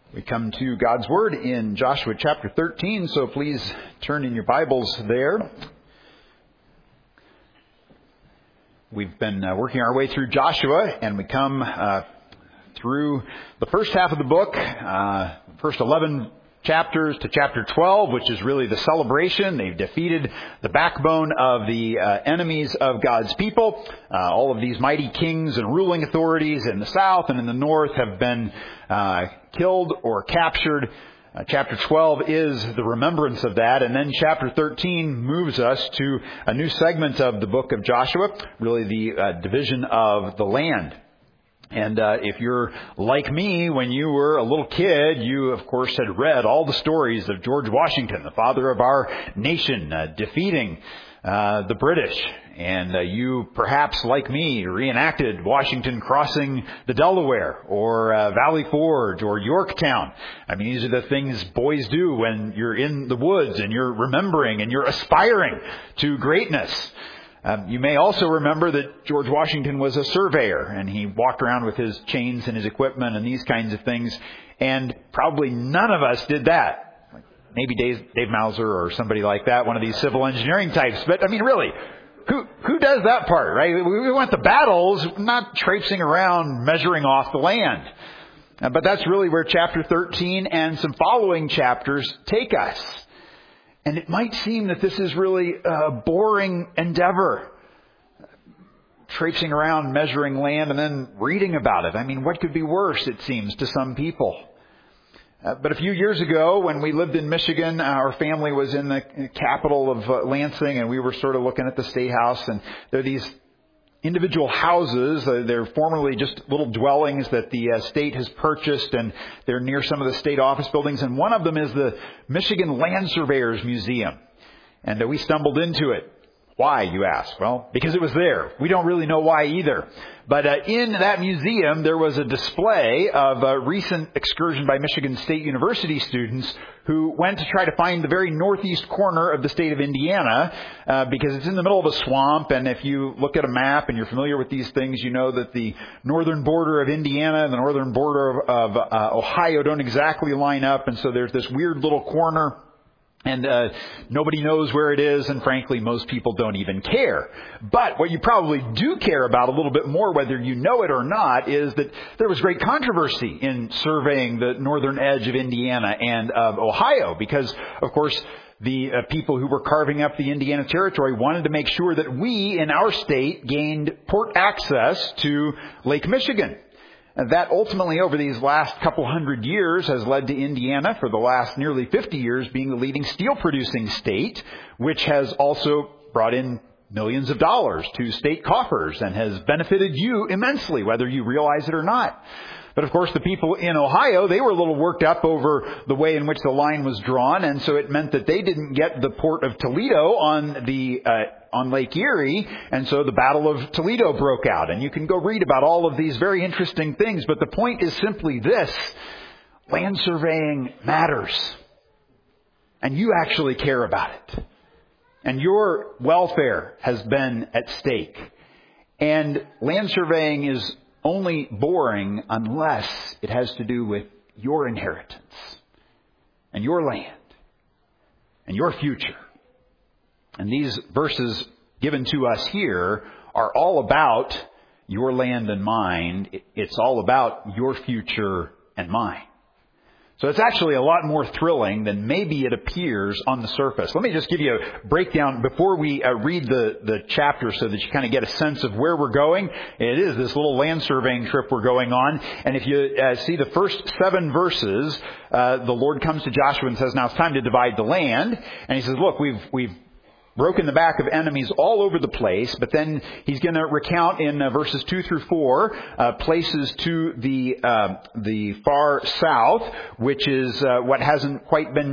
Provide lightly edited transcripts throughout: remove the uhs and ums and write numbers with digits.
We come to God's Word in Joshua chapter 13, so please turn in your Bibles there. We've been working our way through Joshua, and we come through the first half of the book, first 11 chapters to chapter 12, which is really the celebration. They've defeated the backbone of the enemies of God's people. All of these mighty kings and ruling authorities in the south and in the north have been killed or captured. Chapter 12 is the remembrance of that. And then chapter 13 moves us to a new segment of the book of Joshua, really the division of the land. And if you're like me, when you were a little kid, you, of course, had read all the stories of George Washington, the father of our nation, defeating the British. And you, perhaps like me, reenacted Washington crossing the Delaware or Valley Forge or Yorktown. I mean, these are the things boys do when you're in the woods and you're remembering and you're aspiring to greatness. You may also remember that George Washington was a surveyor, and he walked around with his chains and his equipment and these kinds of things, and probably none of us did that. Maybe Dave Mauser or somebody like that, one of these civil engineering types. But, I mean, really, who does that part, right? We went to battles, not traipsing around measuring off the land. But that's really where chapter 13 and some following chapters take us. And it might seem that this is really a boring endeavor, traipsing around, measuring land, and then reading about it. I mean, what could be worse, it seems, to some people? But a few years ago, when we lived in Michigan, our family was in the capital of Lansing, and we were sort of looking at the State House, and there are these individual houses. They're formerly just little dwellings that the state has purchased, and they're near some of the state office buildings. And one of them is the Michigan Land Surveyors Museum. And we stumbled into it. Why, you ask? Well, because it was there. We don't really know why either. But in that museum, there was a display of a recent excursion by Michigan State University students who went to try to find the very northeast corner of the state of Indiana, because it's in the middle of a swamp. And if you look at a map and you're familiar with these things, you know that the northern border of Indiana and the northern border of Ohio don't exactly line up. And so there's this weird little corner. And nobody knows where it is, and frankly, most people don't even care. But what you probably do care about a little bit more, whether you know it or not, is that there was great controversy in surveying the northern edge of Indiana and of Ohio, because, of course, the people who were carving up the Indiana Territory wanted to make sure that we, in our state, gained port access to Lake Michigan. And that ultimately, over these last couple hundred years, has led to Indiana, for the last nearly 50 years, being the leading steel-producing state, which has also brought in millions of dollars to state coffers and has benefited you immensely, whether you realize it or not. But of course, the people in Ohio, they were a little worked up over the way in which the line was drawn, and so it meant that they didn't get the port of Toledo on Lake Erie, and so the Battle of Toledo broke out. And you can go read about all of these very interesting things, but the point is simply this: land surveying matters, and you actually care about it, and your welfare has been at stake. And land surveying is only boring unless it has to do with your inheritance and your land and your future. And these verses given to us here are all about your land and mine. It's all about your future and mine. So it's actually a lot more thrilling than maybe it appears on the surface. Let me just give you a breakdown before we read the chapter so that you kind of get a sense of where we're going. It is this little land surveying trip we're going on. And if you see the first 7 verses, the Lord comes to Joshua and says, now it's time to divide the land. And he says, look, we've broken the back of enemies all over the place, but then he's going to recount in verses 2 through 4 places to the far south, which is what hasn't quite been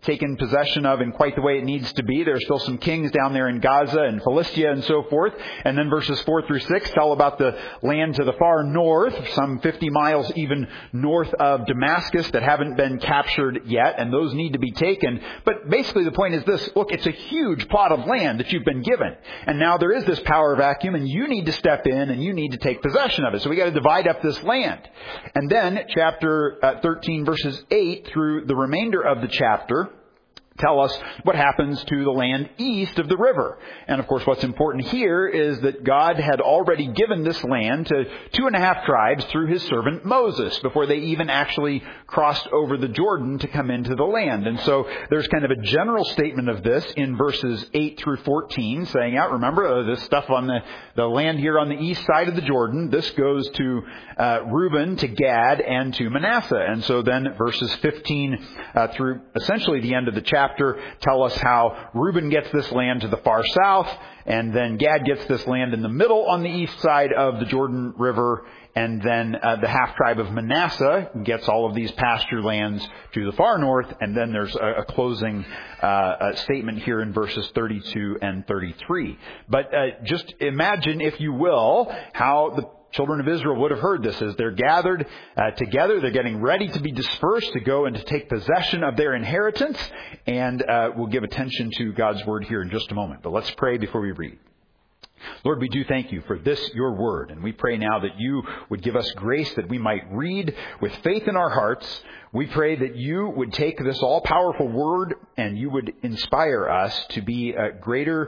taken possession of in quite the way it needs to be. There are still some kings down there in Gaza and Philistia and so forth. And then verses 4 through 6 tell about the land to the far north, some 50 miles even north of Damascus that haven't been captured yet, and those need to be taken. But basically the point is this: look, it's a huge plot of land that you've been given. And now there is this power vacuum, and you need to step in and you need to take possession of it. So we got to divide up this land. And then chapter 13 verses 8 through the remainder of the chapter tell us what happens to the land east of the river. And of course, what's important here is that God had already given this land to 2.5 tribes through his servant Moses before they even actually crossed over the Jordan to come into the land. And so there's kind of a general statement of this in verses 8 through 14, saying out, remember, this stuff on the land here on the east side of the Jordan, this goes to Reuben, to Gad, and to Manasseh. And so then verses 15 through essentially the end of the chapter tell us how Reuben gets this land to the far south, and then Gad gets this land in the middle on the east side of the Jordan River, and then the half tribe of Manasseh gets all of these pasture lands to the far north, and then there's a closing statement here in verses 32 and 33. But just imagine, if you will, how the children of Israel would have heard this as they're gathered together. They're getting ready to be dispersed to go and to take possession of their inheritance. And we'll give attention to God's word here in just a moment. But let's pray before we read. Lord, we do thank you for this, your word. And we pray now that you would give us grace that we might read with faith in our hearts. We pray that you would take this all-powerful word and you would inspire us to be greater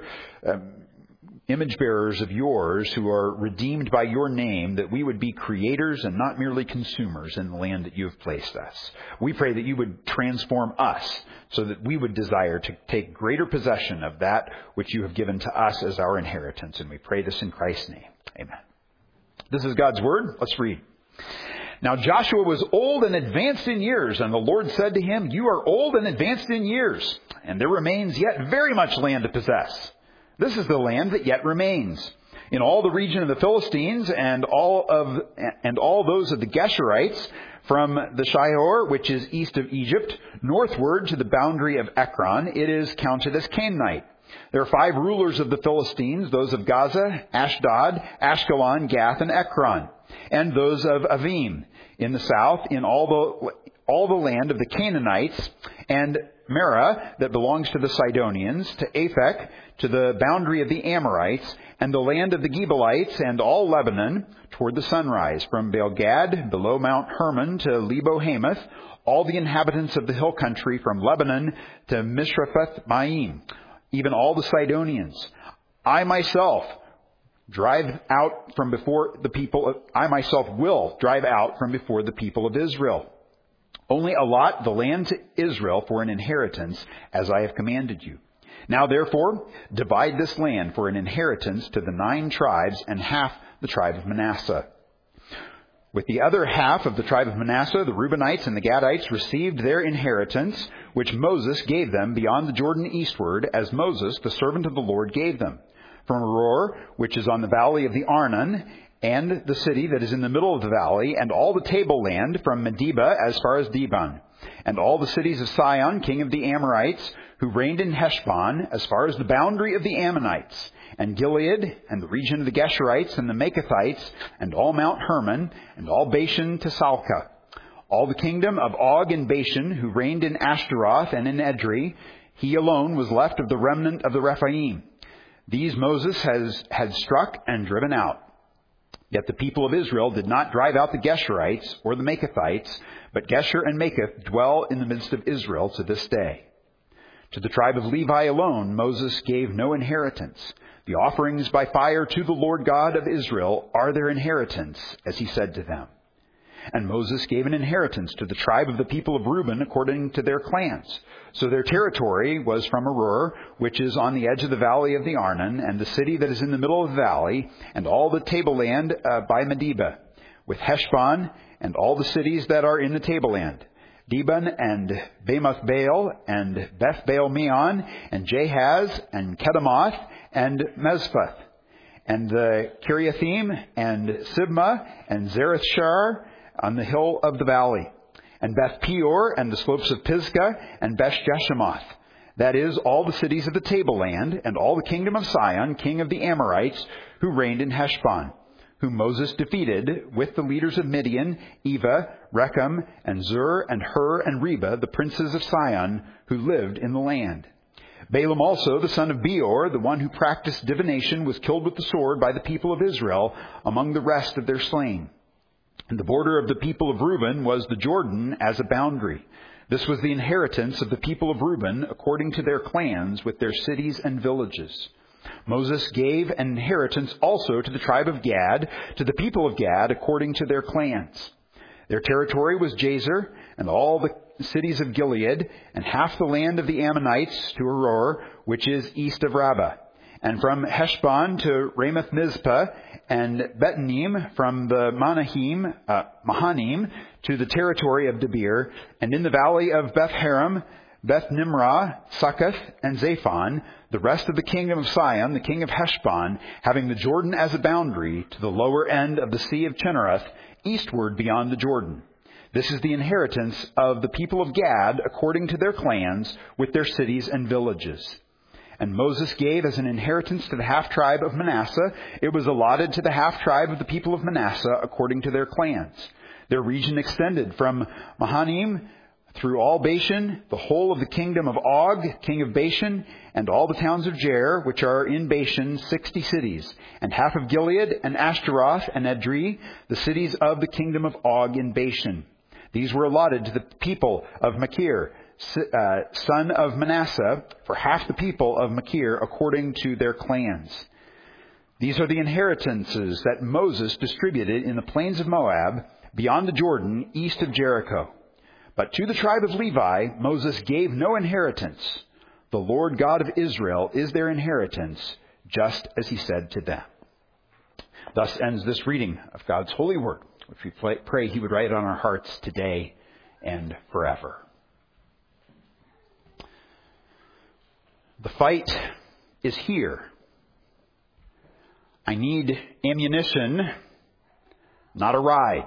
image bearers of yours who are redeemed by your name, that we would be creators and not merely consumers in the land that you have placed us. We pray that you would transform us so that we would desire to take greater possession of that which you have given to us as our inheritance. And we pray this in Christ's name. Amen. This is God's word. Let's read. Now Joshua was old and advanced in years, and the Lord said to him, "You are old and advanced in years, and there remains yet very much land to possess. This is the land that yet remains. In all the region of the Philistines and all those of the Geshurites, from the Shihor, which is east of Egypt, northward to the boundary of Ekron, it is counted as Canaanite. There are 5 rulers of the Philistines, those of Gaza, Ashdod, Ashkelon, Gath, and Ekron, and those of Avim in the south, in all the land of the Canaanites, and Merah, that belongs to the Sidonians, to Aphek, to the boundary of the Amorites, and the land of the Gebalites, and all Lebanon, toward the sunrise, from Baal-Gad, below Mount Hermon, to Lebo-Hamath, all the inhabitants of the hill country, from Lebanon to Mishrephoth-Maim, even all the Sidonians. I myself will drive out from before the people of Israel. Only allot the land to Israel for an inheritance, as I have commanded you. Now, therefore, divide this land for an inheritance to the 9 tribes and half the tribe of Manasseh. With the other half of the tribe of Manasseh, the Reubenites and the Gadites received their inheritance, which Moses gave them beyond the Jordan eastward, as Moses, the servant of the Lord, gave them. From Aroer, which is on the valley of the Arnon, and the city that is in the middle of the valley, and all the tableland from Medeba as far as Dibon, and all the cities of Sihon, king of the Amorites, who reigned in Heshbon, as far as the boundary of the Ammonites, and Gilead, and the region of the Geshurites, and the Maacathites, and all Mount Hermon, and all Bashan to Salcah, all the kingdom of Og and Bashan, who reigned in Ashtaroth and in Edrei. He alone was left of the remnant of the Rephaim. These Moses had struck and driven out. Yet the people of Israel did not drive out the Geshurites or the Maacathites, but Gesher and Maacath dwell in the midst of Israel to this day. To the tribe of Levi alone Moses gave no inheritance. The offerings by fire to the Lord God of Israel are their inheritance, as he said to them. And Moses gave an inheritance to the tribe of the people of Reuben according to their clans. So their territory was from Aroer, which is on the edge of the valley of the Arnon, and the city that is in the middle of the valley, and all the tableland by Medeba, with Heshbon, and all the cities that are in the tableland, Dibon, and Bamoth Baal, and Beth Baal Meon, and Jahaz, and Kedemoth, and Mezphath, and the Kiriathim, and Sibmah, and Zareth Shar, on the hill of the valley, and Beth Peor, and the slopes of Pisgah, and Beth Jeshemoth. That is, all the cities of the tableland, and all the kingdom of Sihon, king of the Amorites, who reigned in Heshbon, whom Moses defeated with the leaders of Midian, Eva, Rechem, and Zur, and Hur, and Reba, the princes of Sihon, who lived in the land. Balaam also, the son of Beor, the one who practiced divination, was killed with the sword by the people of Israel among the rest of their slain. And the border of the people of Reuben was the Jordan as a boundary. This was the inheritance of the people of Reuben according to their clans with their cities and villages. Moses gave an inheritance also to the tribe of Gad, to the people of Gad according to their clans. Their territory was Jazer, and all the cities of Gilead, and half the land of the Ammonites to Aroer, which is east of Rabbah. And from Heshbon to Ramoth Mizpah, and Betanim from the Mahanim to the territory of Debir, and in the valley of Beth Haram, Beth Nimrah, Succoth, and Zaphon, the rest of the kingdom of Sihon, the king of Heshbon, having the Jordan as a boundary to the lower end of the sea of Chinnereth, eastward beyond the Jordan. This is the inheritance of the people of Gad according to their clans with their cities and villages. And Moses gave as an inheritance to the half-tribe of Manasseh. It was allotted to the half-tribe of the people of Manasseh according to their clans. Their region extended from Mahanim through all Bashan, the whole of the kingdom of Og, king of Bashan, and all the towns of Jair, which are in Bashan, 60 cities, and half of Gilead, and Ashtaroth, and Edrei, the cities of the kingdom of Og in Bashan. These were allotted to the people of Machir, son of Manasseh, for half the people of Machir according to their clans. These are the inheritances that Moses distributed in the plains of Moab, beyond the Jordan, east of Jericho. But to the tribe of Levi, Moses gave no inheritance. The Lord God of Israel is their inheritance, just as he said to them. Thus ends this reading of God's holy word, which we pray he would write on our hearts today and forever. The fight is here. I need ammunition, not a ride.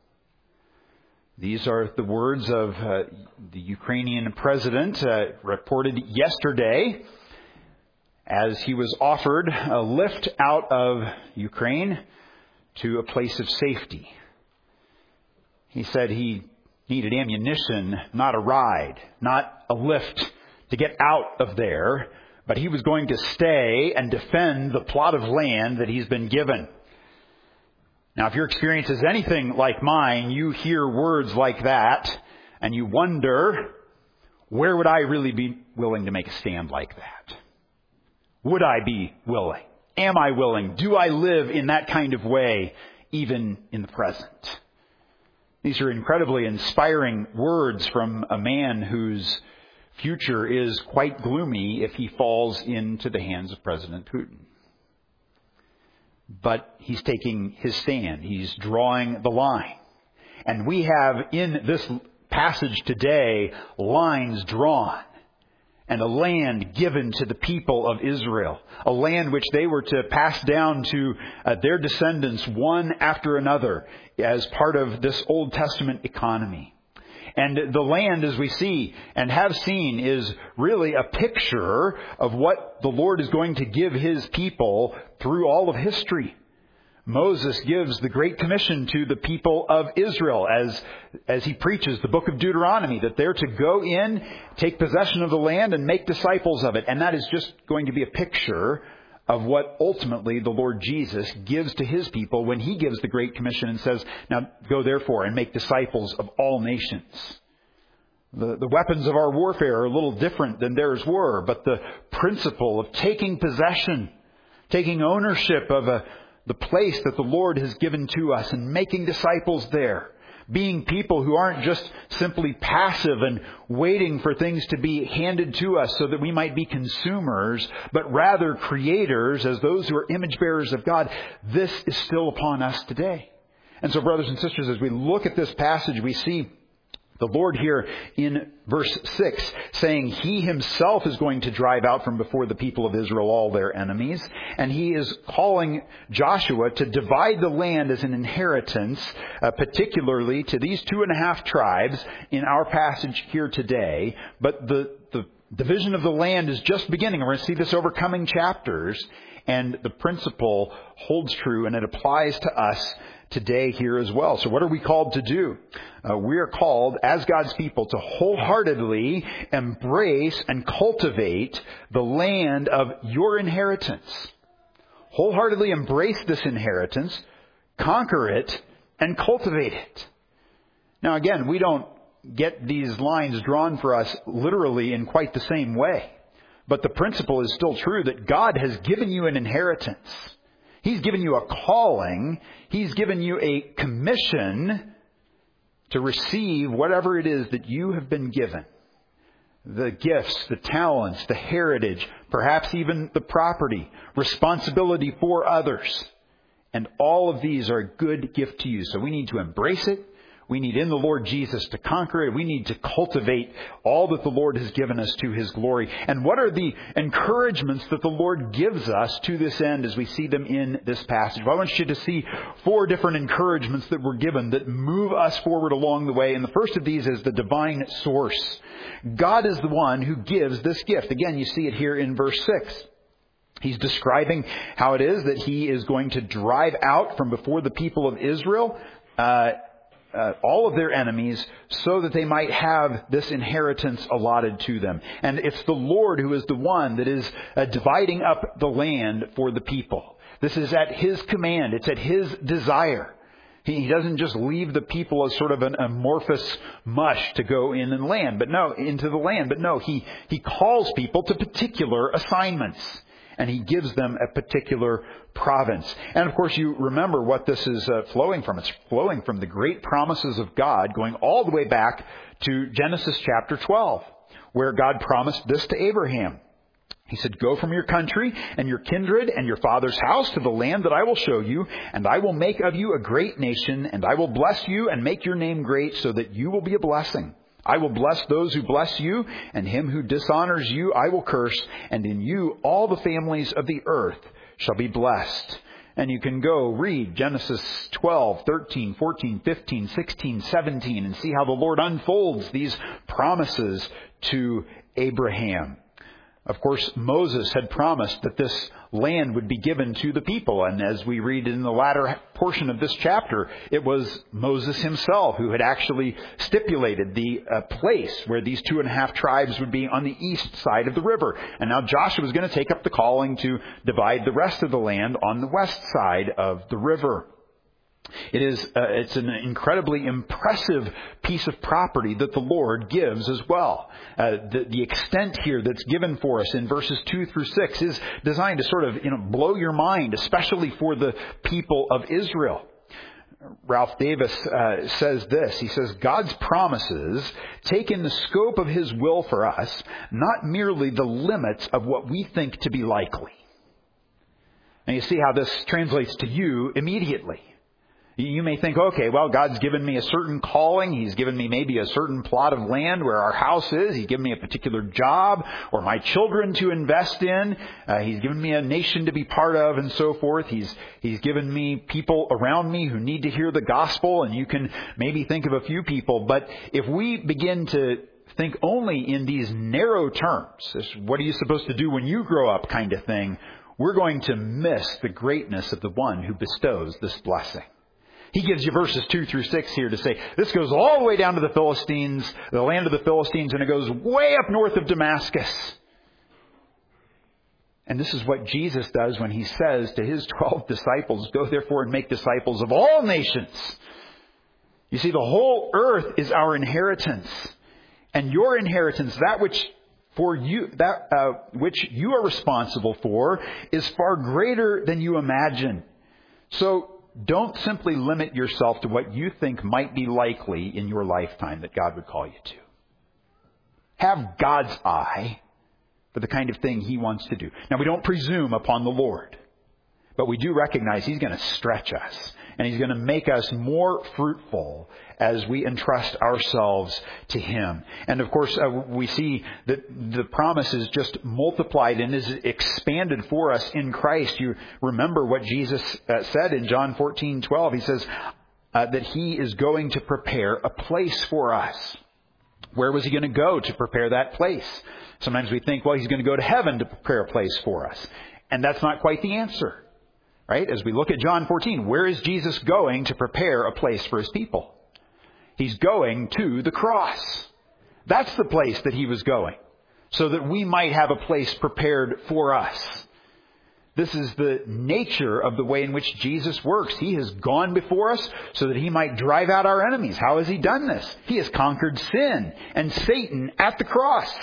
These are the words of the Ukrainian president reported yesterday as he was offered a lift out of Ukraine to a place of safety. He said he needed ammunition, not a ride, not a lift to get out of there, but he was going to stay and defend the plot of land that he's been given. Now, if your experience is anything like mine, you hear words like that, and you wonder, where would I really be willing to make a stand like that? Would I be willing? Am I willing? Do I live in that kind of way, even in the present? These are incredibly inspiring words from a man whose future is quite gloomy if he falls into the hands of President Putin. But he's taking his stand. He's drawing the line. And we have in this passage today lines drawn and a land given to the people of Israel, a land which they were to pass down to their descendants one after another as part of this Old Testament economy. And the land, as we see and have seen, is really a picture of what the Lord is going to give his people through all of history. Moses gives the Great Commission to the people of Israel as he preaches the book of Deuteronomy, that they're to go in, take possession of the land, and make disciples of it. And that is just going to be a picture of what ultimately the Lord Jesus gives to his people when he gives the Great Commission and says, now go therefore and make disciples of all nations. The weapons of our warfare are a little different than theirs were, but the principle of taking possession, taking ownership of the place that the Lord has given to us and making disciples there, being people who aren't just simply passive and waiting for things to be handed to us so that we might be consumers, but rather creators as those who are image bearers of God. This is still upon us today. And so, brothers and sisters, as we look at this passage, we see The Lord here in verse 6 saying He Himself is going to drive out from before the people of Israel all their enemies. And He is calling Joshua to divide the land as an inheritance, particularly to these 2.5 tribes in our passage here today. But the division of the land is just beginning. We're going to see this over coming chapters. And the principle holds true and it applies to us today here as well. So what are we called to do? We are called as God's people to wholeheartedly embrace and cultivate the land of your inheritance. Wholeheartedly embrace this inheritance, conquer it, and cultivate it. Now again, we don't get these lines drawn for us literally in quite the same way. But the principle is still true that God has given you an inheritance. He's given you a calling. He's given you a commission to receive whatever it is that you have been given. The gifts, the talents, the heritage, perhaps even the property, responsibility for others. And all of these are a good gift to you. So we need to embrace it. We need in the Lord Jesus to conquer it. We need to cultivate all that the Lord has given us to His glory. And what are the encouragements that the Lord gives us to this end as we see them in this passage? Well, I want you to see 4 different encouragements that were given that move us forward along the way. And the first of these is the divine source. God is the one who gives this gift. Again, you see it here in verse 6. He's describing how it is that He is going to drive out from before the people of Israel all of their enemies so that they might have this inheritance allotted to them. And it's the Lord who is the one that is dividing up the land for the people. This is at His command. It's at His desire. He doesn't just leave the people as sort of an amorphous mush to go in and land, but no, into the land. But no, He calls people to particular assignments. And He gives them a particular province. And of course, you remember what this is flowing from. It's flowing from the great promises of God, going all the way back to Genesis chapter 12, where God promised this to Abraham. He said, "Go from your country and your kindred and your father's house to the land that I will show you, and I will make of you a great nation, and I will bless you and make your name great so that you will be a blessing. I will bless those who bless you, and him who dishonors you I will curse, and in you all the families of the earth shall be blessed." And you can go read Genesis 12, 13, 14, 15, 16, 17, and see how the Lord unfolds these promises to Abraham. Of course, Moses had promised that this land would be given to the people. And as we read in the latter portion of this chapter, it was Moses himself who had actually stipulated the place where these 2.5 tribes would be on the east side of the river. And now Joshua was going to take up the calling to divide the rest of the land on the west side of the river. It's an incredibly impressive piece of property that the Lord gives as well. The extent here that's given for us in verses 2 through 6 is designed to sort of, blow your mind, especially for the people of Israel. Ralph Davis says this. He says, "God's promises take in the scope of His will for us, not merely the limits of what we think to be likely." And you see how this translates to you immediately. You may think, okay, well, God's given me a certain calling. He's given me maybe a certain plot of land where our house is. He's given me a particular job or my children to invest in. He's given me a nation to be part of and so forth. He's given me people around me who need to hear the gospel, and you can maybe think of a few people. But if we begin to think only in these narrow terms, this, what are you supposed to do when you grow up kind of thing, we're going to miss the greatness of the one who bestows this blessing. He gives you verses 2 through 6 here to say, this goes all the way down to the Philistines, the land of the Philistines, and it goes way up north of Damascus. And this is what Jesus does when He says to His 12 disciples, "Go therefore and make disciples of all nations." You see, the whole earth is our inheritance. And your inheritance, that which you are responsible for, is far greater than you imagine. So don't simply limit yourself to what you think might be likely in your lifetime that God would call you to. Have God's eye for the kind of thing He wants to do. Now, we don't presume upon the Lord, but we do recognize He's going to stretch us. and He's going to make us more fruitful as we entrust ourselves to Him. And of course, we see that the promise is just multiplied and is expanded for us in Christ. You remember what Jesus said in John 14:12. He says that He is going to prepare a place for us. Where was He going to go to prepare that place? Sometimes we think, well, He's going to go to heaven to prepare a place for us. And that's not quite the answer, right? As we look at John 14, where is Jesus going to prepare a place for His people? He's going to the cross. That's the place that He was going, so that we might have a place prepared for us. This is the nature of the way in which Jesus works. He has gone before us so that He might drive out our enemies. How has He done this? He has conquered sin and Satan at the cross.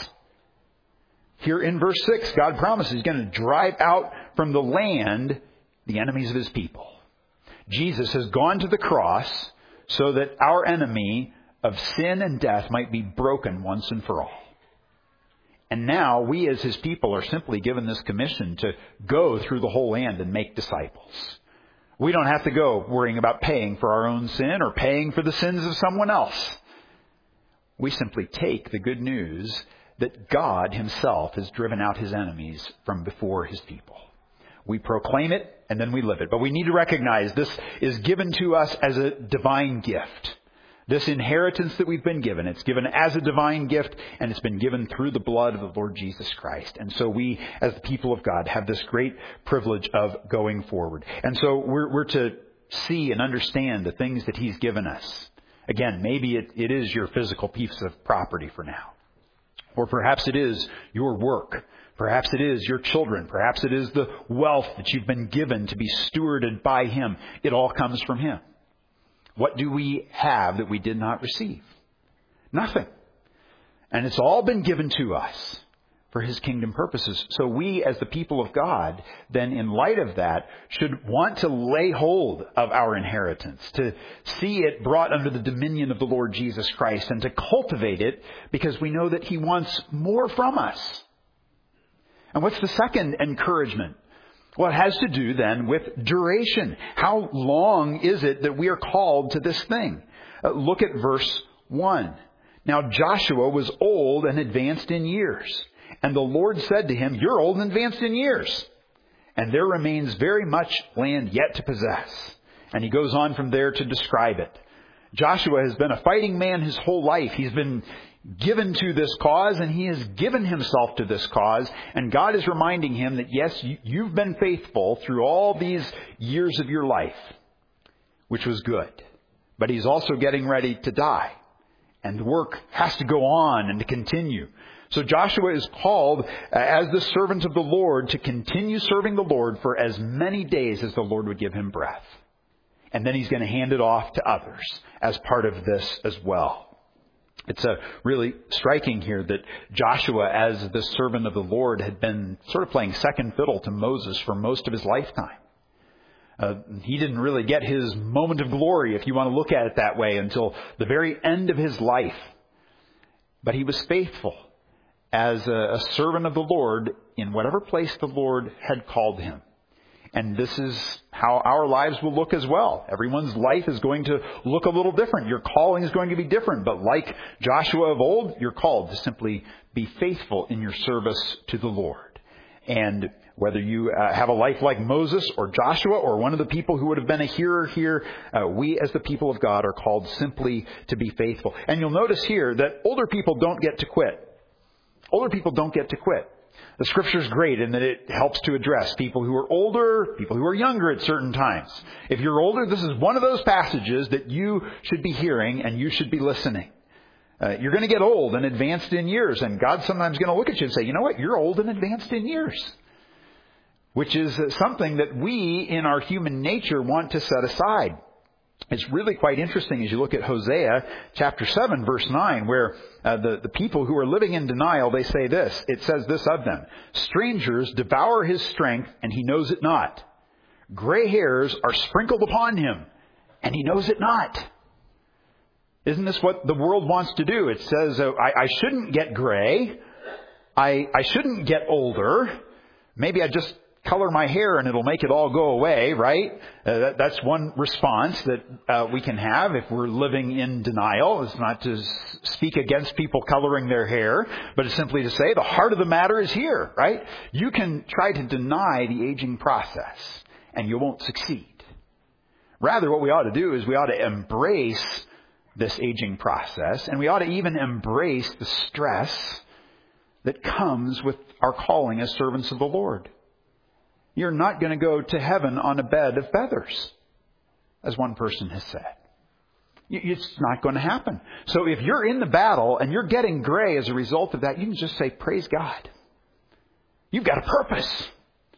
Here in verse 6, God promises He's going to drive out from the land the enemies of His people. Jesus has gone to the cross so that our enemy of sin and death might be broken once and for all. And now we as His people are simply given this commission to go through the whole land and make disciples. We don't have to go worrying about paying for our own sin or paying for the sins of someone else. We simply take the good news that God Himself has driven out His enemies from before His people. We proclaim it and then we live it. But we need to recognize this is given to us as a divine gift. This inheritance that we've been given, it's given as a divine gift, and it's been given through the blood of the Lord Jesus Christ. And so we, as the people of God, have this great privilege of going forward. And so we're to see and understand the things that He's given us. Again, maybe it is your physical piece of property for now. Or perhaps it is your work. Perhaps it is your children. Perhaps it is the wealth that you've been given to be stewarded by Him. It all comes from Him. What do we have that we did not receive? Nothing. And it's all been given to us for His kingdom purposes. So we, as the people of God, then in light of that, should want to lay hold of our inheritance, to see it brought under the dominion of the Lord Jesus Christ, and to cultivate it because we know that He wants more from us. And what's the second encouragement? Well, it has to do then with duration. How long is it that we are called to this thing? Look at verse 1. Now Joshua was old and advanced in years. And the Lord said to him, "You're old and advanced in years, and there remains very much land yet to possess." And he goes on from there to describe it. Joshua has been a fighting man his whole life. He's been given to this cause, and he has given himself to this cause. And God is reminding him that, yes, you've been faithful through all these years of your life, which was good. But He's also getting ready to die. And the work has to go on and to continue. So Joshua is called as the servant of the Lord to continue serving the Lord for as many days as the Lord would give him breath. And then he's going to hand it off to others as part of this as well. It's really striking here that Joshua, as the servant of the Lord, had been sort of playing second fiddle to Moses for most of his lifetime. He didn't really get his moment of glory, if you want to look at it that way, until the very end of his life. But he was faithful as a servant of the Lord in whatever place the Lord had called him. And this is how our lives will look as well. Everyone's life is going to look a little different. Your calling is going to be different. But like Joshua of old, you're called to simply be faithful in your service to the Lord. And whether you have a life like Moses or Joshua or one of the people who would have been a hearer here, we as the people of God are called simply to be faithful. And you'll notice here that older people don't get to quit. Older people don't get to quit. The Scripture is great in that it helps to address people who are older, people who are younger at certain times. If you're older, this is one of those passages that you should be hearing and you should be listening. You're going to get old and advanced in years, and God's sometimes going to look at you and say, you know what, you're old and advanced in years. Which is something that we in our human nature want to set aside. It's really quite interesting as you look at Hosea chapter 7, verse 9, where the people who are living in denial, they say this. It says this of them: strangers devour his strength, and he knows it not. Gray hairs are sprinkled upon him, and he knows it not. Isn't this what the world wants to do? It says, I shouldn't get gray. I shouldn't get older. Maybe I just color my hair and it'll make it all go away, right? That's one response that we can have if we're living in denial. It's not to speak against people coloring their hair, but it's simply to say the heart of the matter is here, right? You can try to deny the aging process and you won't succeed. Rather, what we ought to do is we ought to embrace this aging process, and we ought to even embrace the stress that comes with our calling as servants of the Lord. You're not going to go to heaven on a bed of feathers, as one person has said. It's not going to happen. So if you're in the battle and you're getting gray as a result of that, you can just say, praise God. You've got a purpose.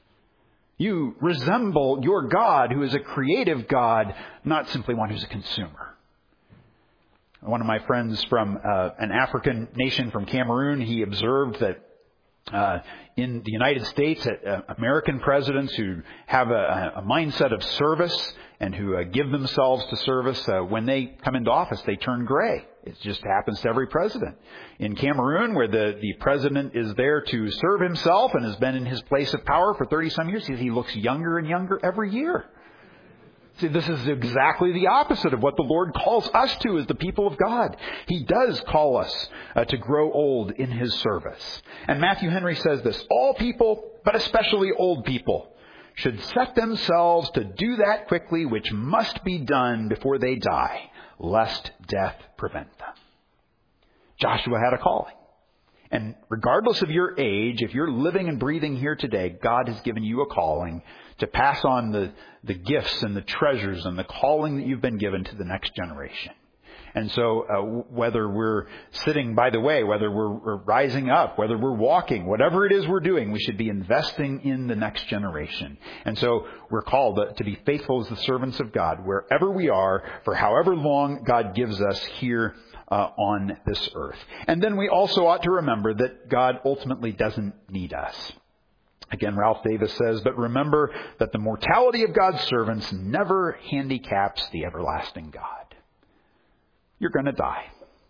You resemble your God, who is a creative God, not simply one who's a consumer. One of my friends from an African nation from Cameroon, he observed that in the United States, American presidents who have a mindset of service and who give themselves to service, when they come into office, they turn gray. It just happens to every president. In Cameroon, where the president is there to serve himself and has been in his place of power for 30-some years, he looks younger and younger every year. See, this is exactly the opposite of what the Lord calls us to as the people of God. He does call us to grow old in His service. And Matthew Henry says this, all people, but especially old people, should set themselves to do that quickly which must be done before they die, lest death prevent them. Joshua had a calling. And regardless of your age, if you're living and breathing here today, God has given you a calling to pass on the gifts and the treasures and the calling that you've been given to the next generation. And so whether we're sitting by the way, whether we're rising up, whether we're walking, whatever it is we're doing, we should be investing in the next generation. And so we're called to be faithful as the servants of God, wherever we are, for however long God gives us here on this earth. And then we also ought to remember that God ultimately doesn't need us. Again, Ralph Davis says, but remember that the mortality of God's servants never handicaps the everlasting God. You're going to die.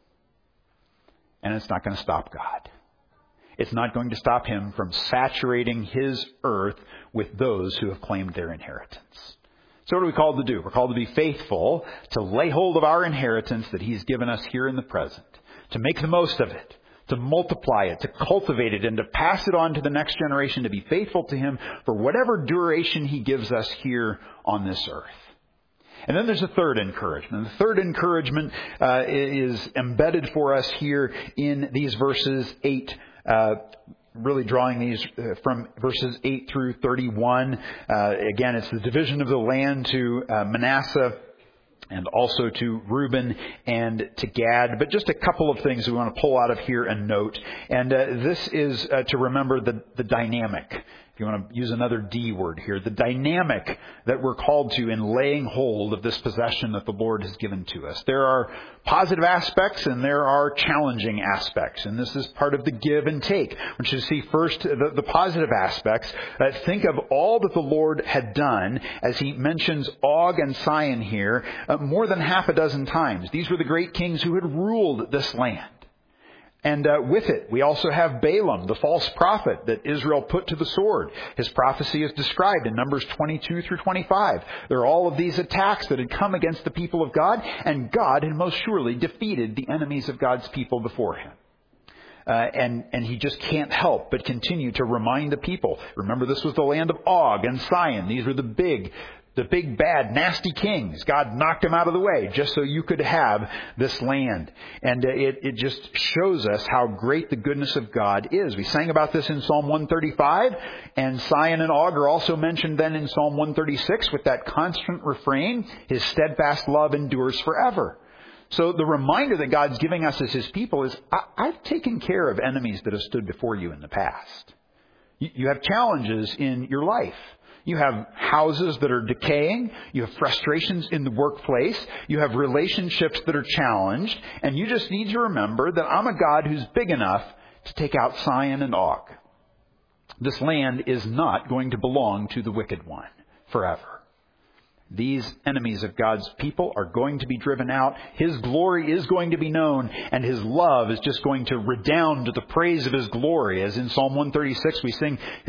And it's not going to stop God. It's not going to stop Him from saturating His earth with those who have claimed their inheritance. So what are we called to do? We're called to be faithful, to lay hold of our inheritance that He's given us here in the present, to make the most of it, to multiply it, to cultivate it, and to pass it on to the next generation, to be faithful to Him for whatever duration He gives us here on this earth. And then there's a third encouragement. The third encouragement is embedded for us here in these verses 8, really drawing these from verses 8 through 31. Again, it's the division of the land to Manasseh and also to Reuben and to Gad. But just a couple of things we want to pull out of here and note. And this is to remember the dynamic. If you want to use another D word here, the dynamic that we're called to in laying hold of this possession that the Lord has given to us. There are positive aspects and there are challenging aspects. And this is part of the give and take. We should see first the positive aspects. Think of all that the Lord had done as He mentions Og and Sihon here more than half a dozen times. These were the great kings who had ruled this land. And with it, we also have Balaam, the false prophet that Israel put to the sword. His prophecy is described in Numbers 22 through 25. There are all of these attacks that had come against the people of God, and God had most surely defeated the enemies of God's people before Him. And He just can't help but continue to remind the people. Remember, this was the land of Og and Sihon. These were the big, bad, nasty kings. God knocked them out of the way just so you could have this land. And it just shows us how great the goodness of God is. We sang about this in Psalm 135, and Sihon and Og are also mentioned then in Psalm 136 with that constant refrain, His steadfast love endures forever. So the reminder that God's giving us as His people is, I've taken care of enemies that have stood before you in the past. You have challenges in your life. You have houses that are decaying. You have frustrations in the workplace. You have relationships that are challenged. And you just need to remember that I'm a God who's big enough to take out Sihon and Og. This land is not going to belong to the wicked one forever. These enemies of God's people are going to be driven out. His glory is going to be known, and His love is just going to redound to the praise of His glory. As in Psalm 136, we sing, His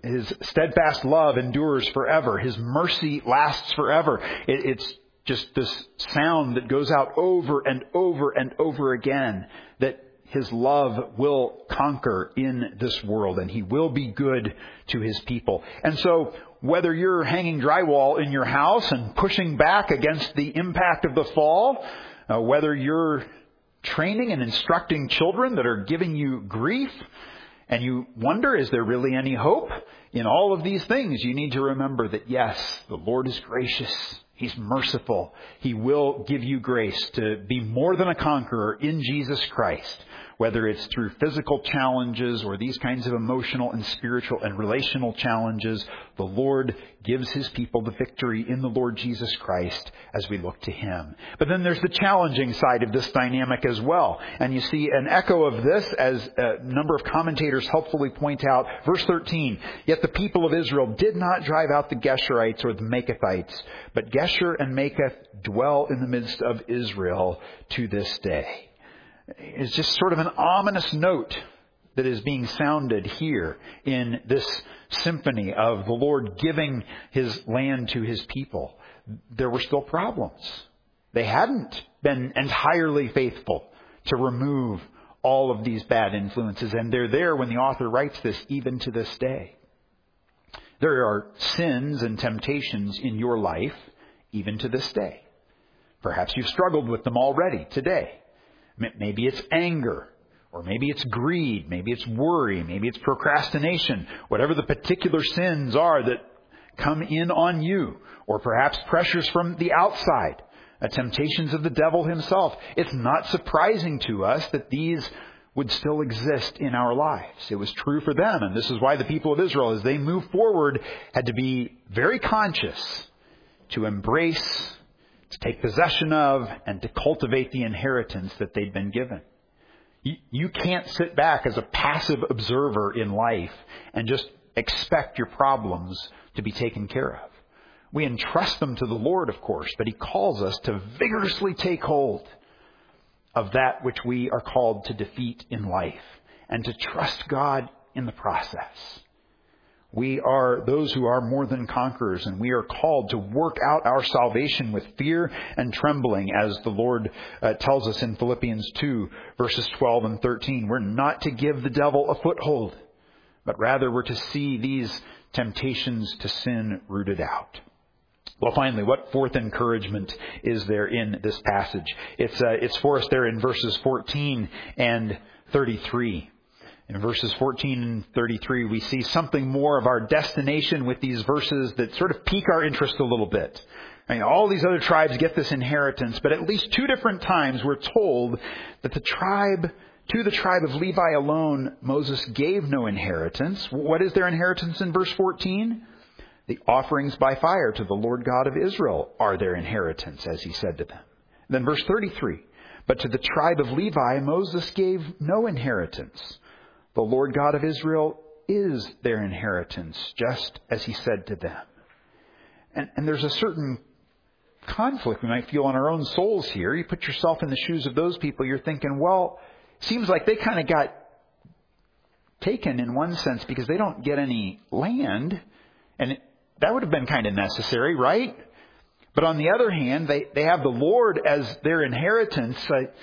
His steadfast love endures forever. His mercy lasts forever. It's just this sound that goes out over and over and over again, that His love will conquer in this world, and He will be good to His people. And so, whether you're hanging drywall in your house and pushing back against the impact of the fall, whether you're training and instructing children that are giving you grief, and you wonder, is there really any hope? In all of these things, you need to remember that yes, the Lord is gracious. He's merciful. He will give you grace to be more than a conqueror in Jesus Christ. Whether it's through physical challenges or these kinds of emotional and spiritual and relational challenges, the Lord gives His people the victory in the Lord Jesus Christ as we look to Him. But then there's the challenging side of this dynamic as well. And you see an echo of this as a number of commentators helpfully point out. Verse 13, yet the people of Israel did not drive out the Geshurites or the Makathites, but Geshur and Makath dwell in the midst of Israel to this day. It's just sort of an ominous note that is being sounded here in this symphony of the Lord giving His land to His people. There were still problems. They hadn't been entirely faithful to remove all of these bad influences, and they're there when the author writes this, even to this day. There are sins and temptations in your life, even to this day. Perhaps you've struggled with them already today. Maybe it's anger, or maybe it's greed, maybe it's worry, maybe it's procrastination, whatever the particular sins are that come in on you, or perhaps pressures from the outside, temptations of the devil himself. It's not surprising to us that these would still exist in our lives. It was true for them, and this is why the people of Israel, as they move forward, had to be very conscious to embrace, to take possession of, and to cultivate the inheritance that they'd been given. You can't sit back as a passive observer in life and just expect your problems to be taken care of. We entrust them to the Lord, of course, but He calls us to vigorously take hold of that which we are called to defeat in life and to trust God in the process. We are those who are more than conquerors, and we are called to work out our salvation with fear and trembling, as the Lord tells us in Philippians 2, verses 12 and 13. We're not to give the devil a foothold, but rather we're to see these temptations to sin rooted out. Well, finally, what fourth encouragement is there in this passage? It's for us there in verses 14 and 33. In verses 14 and 33, we see something more of our destination with these verses that sort of pique our interest a little bit. I mean, all these other tribes get this inheritance, but at least two different times we're told that to the tribe of Levi alone, Moses gave no inheritance. What is their inheritance in verse 14? The offerings by fire to the Lord God of Israel are their inheritance, as He said to them. And then verse 33, but to the tribe of Levi, Moses gave no inheritance. The Lord God of Israel is their inheritance, just as He said to them. And there's a certain conflict we might feel in our own souls here. You put yourself in the shoes of those people, you're thinking, well, it seems like they kind of got taken in one sense because they don't get any land. And that would have been kind of necessary, right? But on the other hand, they have the Lord as their inheritance.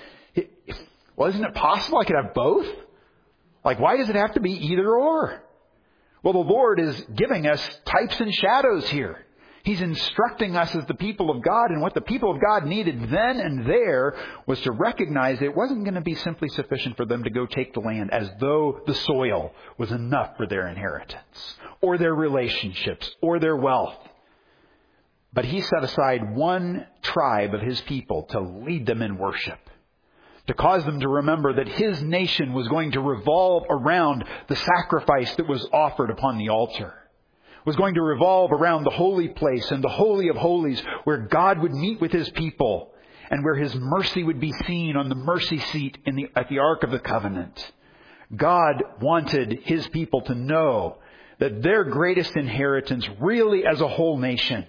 Well, isn't it possible I could have both? Like, why does it have to be either or? Well, the Lord is giving us types and shadows here. He's instructing us as the people of God, and what the people of God needed then and there was to recognize that it wasn't going to be simply sufficient for them to go take the land as though the soil was enough for their inheritance, or their relationships, or their wealth. But He set aside one tribe of His people to lead them in worship, to cause them to remember that His nation was going to revolve around the sacrifice that was offered upon the altar, was going to revolve around the holy place and the Holy of Holies, where God would meet with His people and where His mercy would be seen on the mercy seat at the Ark of the Covenant. God wanted His people to know that their greatest inheritance, really as a whole nation,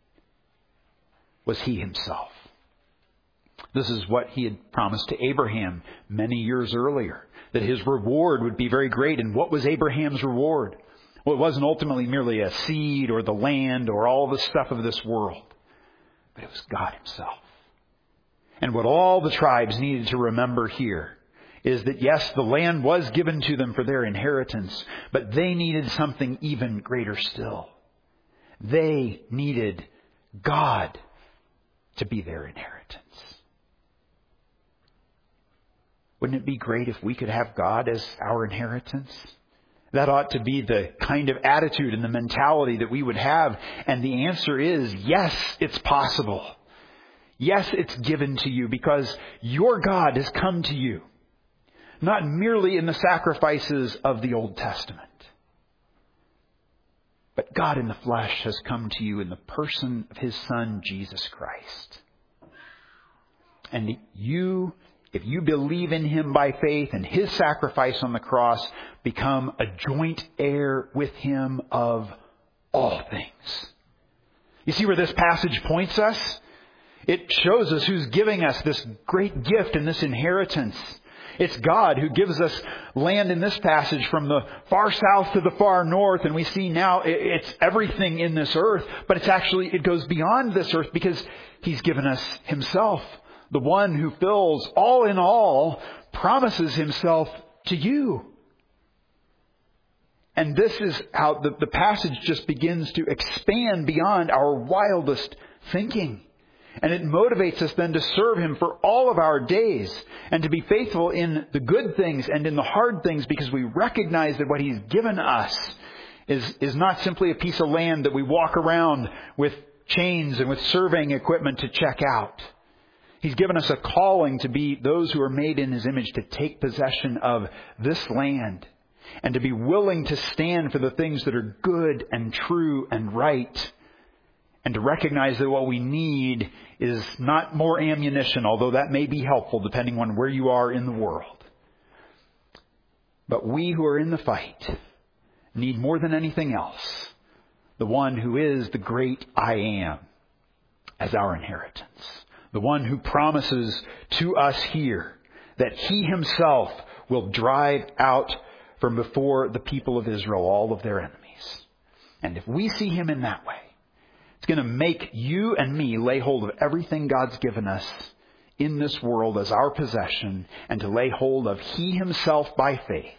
was He Himself. This is what He had promised to Abraham many years earlier, that his reward would be very great. And what was Abraham's reward? Well, it wasn't ultimately merely a seed or the land or all the stuff of this world, but it was God Himself. And what all the tribes needed to remember here is that, yes, the land was given to them for their inheritance, but they needed something even greater still. They needed God to be their inheritance. Wouldn't it be great if we could have God as our inheritance? That ought to be the kind of attitude and the mentality that we would have. And the answer is, yes, it's possible. Yes, it's given to you because your God has come to you. Not merely in the sacrifices of the Old Testament, but God in the flesh has come to you in the person of His Son, Jesus Christ. And you, if you believe in Him by faith and His sacrifice on the cross, become a joint heir with Him of all things. You see where this passage points us? It shows us who's giving us this great gift and this inheritance. It's God who gives us land in this passage from the far south to the far north. And we see now it's everything in this earth. But it goes beyond this earth because He's given us Himself. The one who fills all in all promises Himself to you. And this is how the passage just begins to expand beyond our wildest thinking. And it motivates us then to serve Him for all of our days and to be faithful in the good things and in the hard things because we recognize that what He's given us is not simply a piece of land that we walk around with chains and with surveying equipment to check out. He's given us a calling to be those who are made in His image, to take possession of this land and to be willing to stand for the things that are good and true and right. And to recognize that what we need is not more ammunition, although that may be helpful depending on where you are in the world. But we who are in the fight need more than anything else the one who is the great I Am as our inheritance. The one who promises to us here that He Himself will drive out from before the people of Israel all of their enemies. And if we see Him in that way, it's going to make you and me lay hold of everything God's given us in this world as our possession and to lay hold of He Himself by faith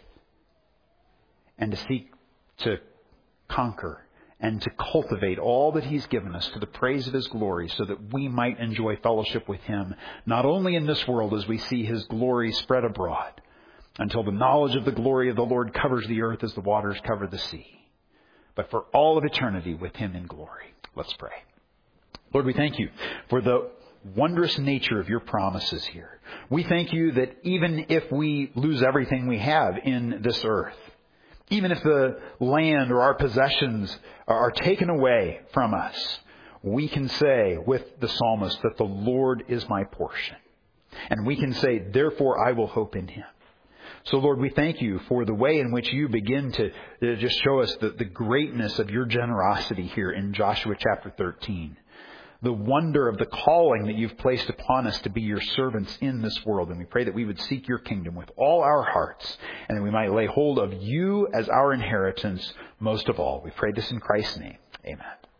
and to seek to conquer and to cultivate all that He's given us to the praise of His glory so that we might enjoy fellowship with Him, not only in this world as we see His glory spread abroad until the knowledge of the glory of the Lord covers the earth as the waters cover the sea, but for all of eternity with Him in glory. Let's pray. Lord, we thank You for the wondrous nature of Your promises here. We thank You that even if we lose everything we have in this earth, even if the land or our possessions are taken away from us, we can say with the psalmist that the Lord is my portion. And we can say, therefore I will hope in Him. So, Lord, we thank You for the way in which You begin to just show us the greatness of Your generosity here in Joshua chapter 13. The wonder of the calling that You've placed upon us to be Your servants in this world. And we pray that we would seek Your kingdom with all our hearts and that we might lay hold of You as our inheritance most of all. We pray this in Christ's name. Amen.